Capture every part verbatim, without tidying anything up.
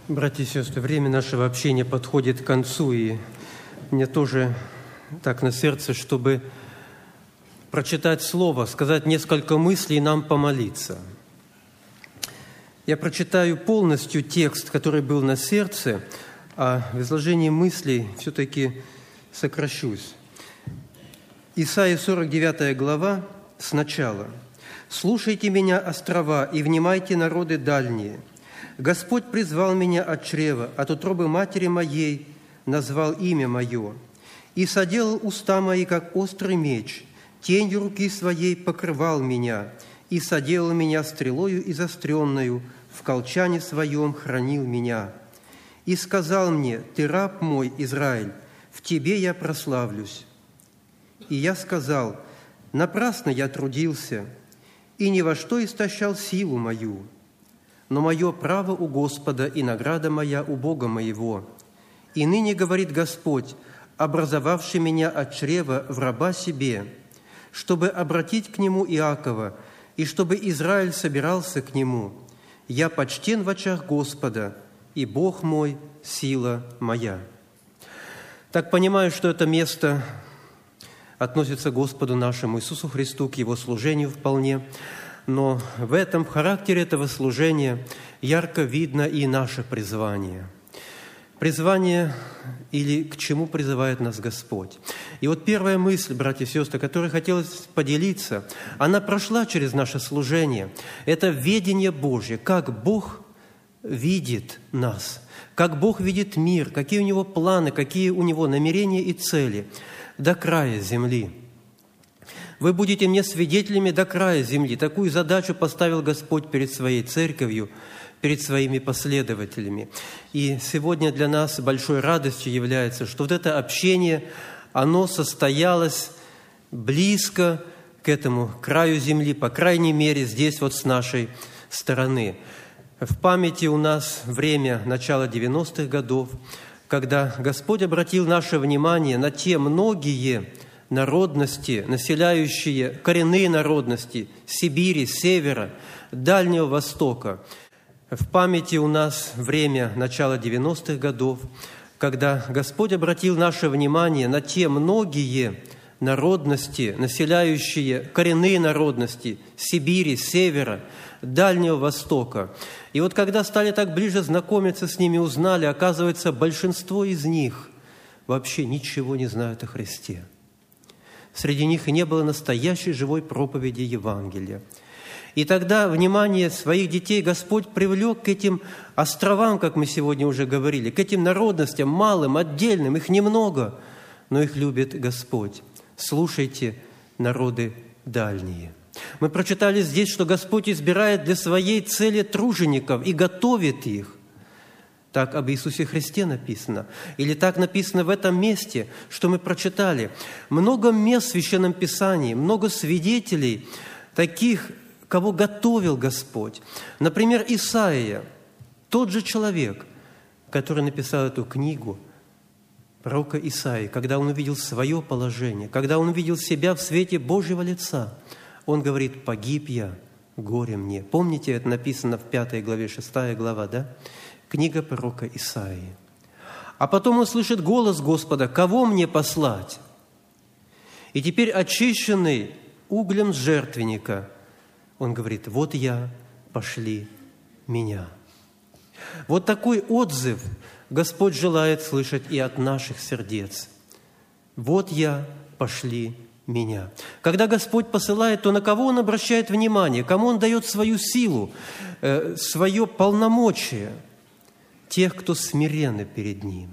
Братья и сестры, время нашего общения подходит к концу, и мне тоже так на сердце, чтобы прочитать Слово, сказать несколько мыслей и нам помолиться. Я прочитаю полностью текст, который был на сердце, а в изложении мыслей все-таки сокращусь. Исайя сорок девятая глава сначала. «Слушайте меня, острова, и внимайте, народы дальние. Господь призвал меня от чрева, от утробы матери моей назвал имя мое, и соделал уста мои, как острый меч, тенью руки своей покрывал меня, и соделал меня стрелою изостренную, в колчане своем хранил меня. И сказал мне: Ты раб мой, Израиль, в тебе я прославлюсь. И я сказал: Напрасно я трудился, и ни во что истощал силу мою. Но мое право у Господа, и награда моя у Бога моего. И ныне говорит Господь, образовавший меня от чрева в раба себе, чтобы обратить к Нему Иакова, и чтобы Израиль собирался к Нему. Я почтен в очах Господа, и Бог мой – сила моя». Так понимаю, что это место относится к Господу нашему Иисусу Христу, к Его служению вполне, но в этом, в характере этого служения ярко видно и наше призвание. Призвание или к чему призывает нас Господь. И вот первая мысль, братья и сестры, которой хотелось поделиться, она прошла через наше служение. Это ведение Божье, как Бог видит нас, как Бог видит мир, какие у Него планы, какие у Него намерения и цели до края земли. Вы будете мне свидетелями до края земли. Такую задачу поставил Господь перед Своей церковью, перед Своими последователями. И сегодня для нас большой радостью является, что вот это общение, оно состоялось близко к этому краю земли, по крайней мере, здесь вот с нашей стороны. В памяти у нас время начала девяностых годов, когда Господь обратил наше внимание на те многие народности, населяющие коренные народности Сибири, Севера, Дальнего Востока. В памяти у нас время начала девяностых годов, когда Господь обратил наше внимание на те многие народности, населяющие коренные народности Сибири, Севера, Дальнего Востока. И вот когда стали так ближе знакомиться с ними, узнали, оказывается, большинство из них вообще ничего не знают о Христе. Среди них и не было настоящей живой проповеди Евангелия. И тогда внимание своих детей Господь привлек к этим островам, как мы сегодня уже говорили, к этим народностям, малым, отдельным, их немного, но их любит Господь. Слушайте, народы дальние. Мы прочитали здесь, что Господь избирает для своей цели тружеников и готовит их. Так об Иисусе Христе написано. Или так написано в этом месте, что мы прочитали. Много мест в Священном Писании, много свидетелей таких, кого готовил Господь. Например, Исаия, тот же человек, который написал эту книгу, пророка Исаии, когда он увидел свое положение, когда он увидел себя в свете Божьего лица, он говорит: «Погиб я, горе мне». Помните, это написано в пятой главе, шестая глава, да? Книга пророка Исаии. А потом он слышит голос Господа: «Кого мне послать?» И теперь, очищенный углем жертвенника, он говорит: «Вот я, пошли меня». Вот такой отзыв Господь желает слышать и от наших сердец. «Вот я, пошли меня». Когда Господь посылает, то на кого Он обращает внимание, кому Он дает свою силу, э, свое полномочие? Тех, кто смиренны перед Ним,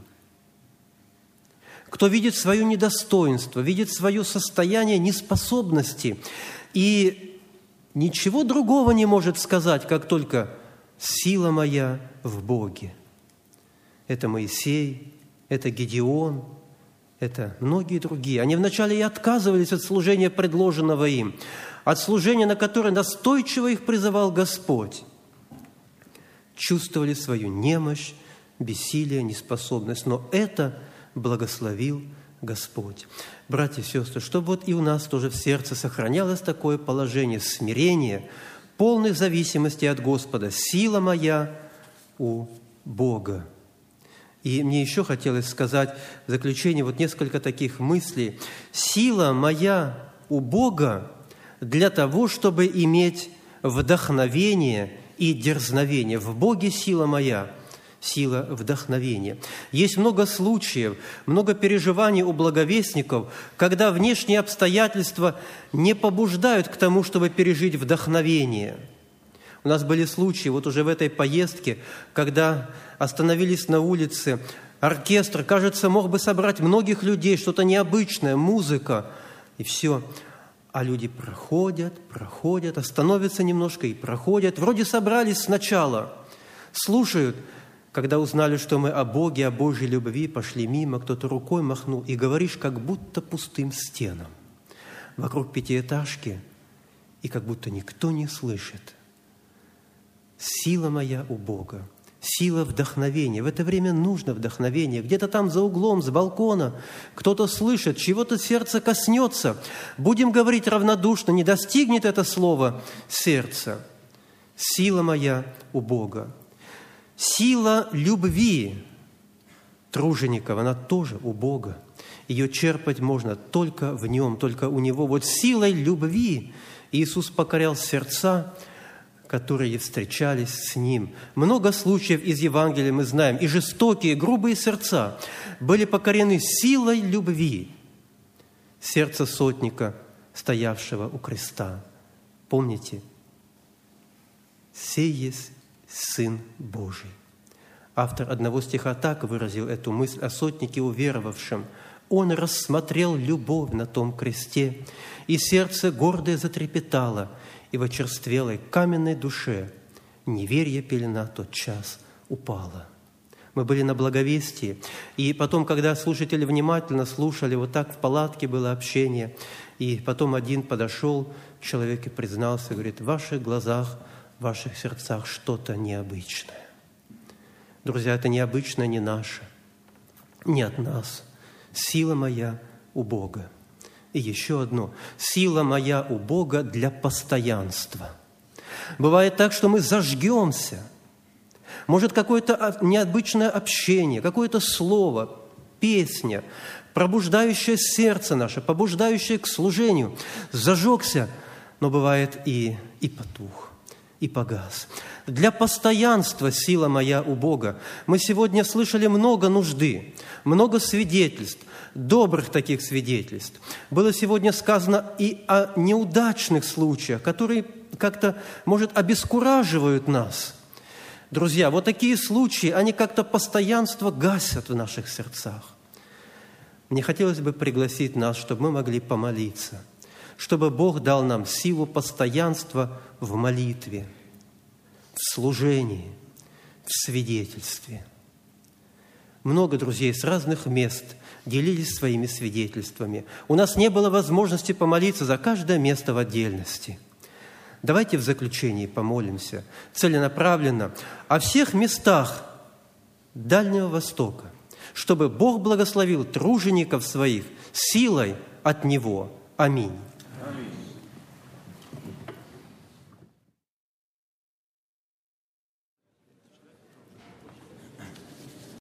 кто видит свое недостоинство, видит свое состояние неспособности и ничего другого не может сказать, как только «сила моя в Боге». Это Моисей, это Гедеон, это многие другие. Они вначале и отказывались от служения, предложенного им, от служения, на которое настойчиво их призывал Господь. Чувствовали свою немощь, бессилие, неспособность. Но это благословил Господь. Братья и сестры, чтобы вот и у нас тоже в сердце сохранялось такое положение смирения, полной зависимости от Господа. Сила моя у Бога. И мне еще хотелось сказать в заключение вот несколько таких мыслей. Сила моя у Бога для того, чтобы иметь вдохновение и дерзновение. В Боге сила моя, сила вдохновения. Есть много случаев, много переживаний у благовестников, когда внешние обстоятельства не побуждают к тому, чтобы пережить вдохновение. У нас были случаи вот уже в этой поездке, когда остановились на улице, оркестр, кажется, мог бы собрать многих людей, что-то необычное, музыка, и все. А люди проходят, проходят, остановятся немножко и проходят. Вроде собрались сначала, слушают. Когда узнали, что мы о Боге, о Божьей любви, пошли мимо, кто-то рукой махнул, и говоришь, как будто пустым стенам. Вокруг пятиэтажки, и как будто никто не слышит. Сила моя у Бога, сила вдохновения. В это время нужно вдохновение. Где-то там за углом, с балкона кто-то слышит, чего-то сердце коснется. Будем говорить равнодушно, не достигнет это слово сердца. Сила моя у Бога. Сила любви тружеников, она тоже у Бога. Ее черпать можно только в Нем, только у Него. Вот силой любви Иисус покорял сердца, которые встречались с Ним. Много случаев из Евангелия мы знаем. И жестокие, грубые сердца были покорены силой любви. Сердце сотника, стоявшего у креста. Помните? «Сей есть Сын Божий». Автор одного стиха так выразил эту мысль о сотнике уверовавшем. Он рассмотрел любовь на том кресте, и сердце гордое затрепетало, и в очерствелой каменной душе неверие пелена тотчас упала. Мы были на благовестии, и потом, когда слушатели внимательно слушали, вот так в палатке было общение, и потом один подошел к человеку, признался, говорит, в ваших глазах, в ваших сердцах что-то необычное. Друзья, это необычное не наше, не от нас. Сила моя у Бога. И еще одно. Сила моя у Бога для постоянства. Бывает так, что мы зажгемся. Может, какое-то необычное общение, какое-то слово, песня, пробуждающее сердце наше, побуждающее к служению. Зажегся, но бывает и, и потух, и погас. Для постоянства сила моя у Бога. Мы сегодня слышали много нужды, много свидетельств, добрых таких свидетельств. Было сегодня сказано и о неудачных случаях, которые как-то, может, обескураживают нас. Друзья, вот такие случаи, они как-то постоянство гасят в наших сердцах. Мне хотелось бы пригласить нас, чтобы мы могли помолиться, чтобы Бог дал нам силу постоянства в молитве, в служении, в свидетельстве. Много друзей с разных мест делились своими свидетельствами. У нас не было возможности помолиться за каждое место в отдельности. Давайте в заключении помолимся целенаправленно о всех местах Дальнего Востока, чтобы Бог благословил тружеников своих силой от Него. Аминь.